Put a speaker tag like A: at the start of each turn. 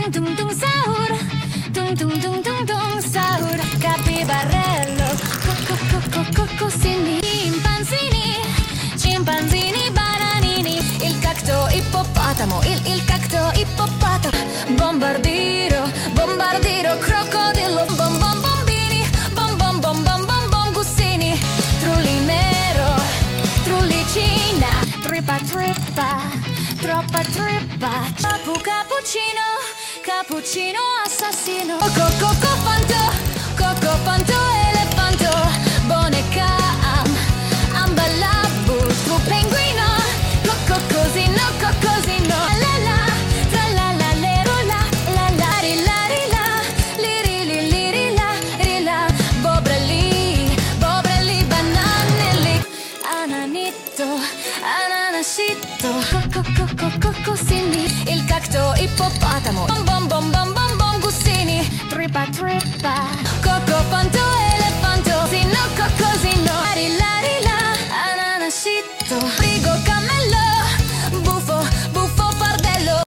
A: tung tung sahur, tung tung tung tung tung sahur. Capibarello, cocosini, scimpanzini, bananini, il cacto ippopotamo, il cacto ippopotamo. Bombardiro, crocodillo, bom bom bombini, bom bom bom bom bom bom gussini, trulli nero, trullicina, trippa troppa trippa, cappuccino assassino, coco fanto elefanto, boneca ambalabu, tu penguino, cocosino, la la, tra la la lero la la, ri la, li la, bobrelli, bananelli, ananito, ananasito, cocosini, il cacto ippopotamo, bom bom bom bom bom bom gussini, trippa, coco fanto